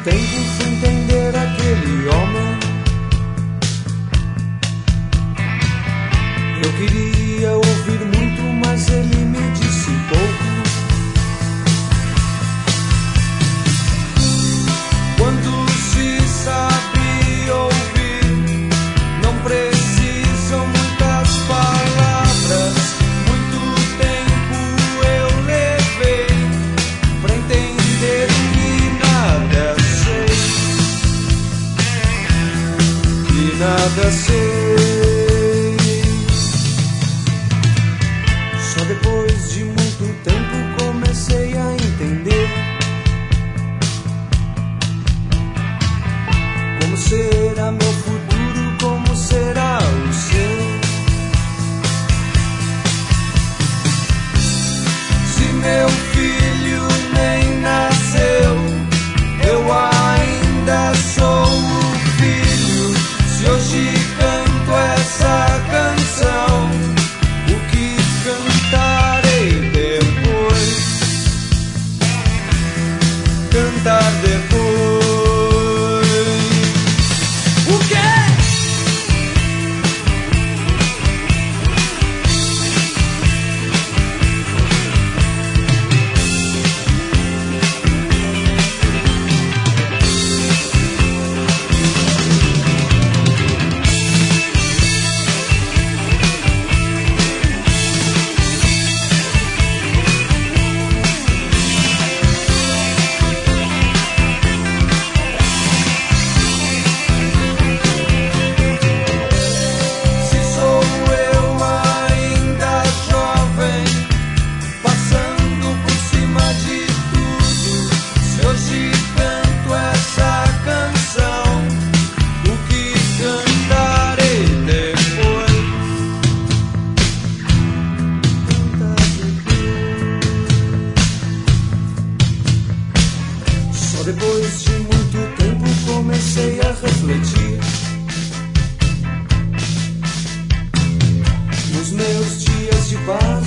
tempo fui entender aquele homem. Eu queria ouvir muito, mas ele me disse pouco. Quando se sabe ouvir, não precisam muitas palavras. Muito tempo eu levei pra entender que nada sei, que nada sei. Só depois de muito tempo comecei a entender como será meu futuro, como será o seu. Se meu filho nem nasceu, eu ainda sou o filho. Se hoje canto essa canção, o que cantarei depois? Cantar depois. O quê? Depois de muito tempo comecei a refletir nos meus dias de paz.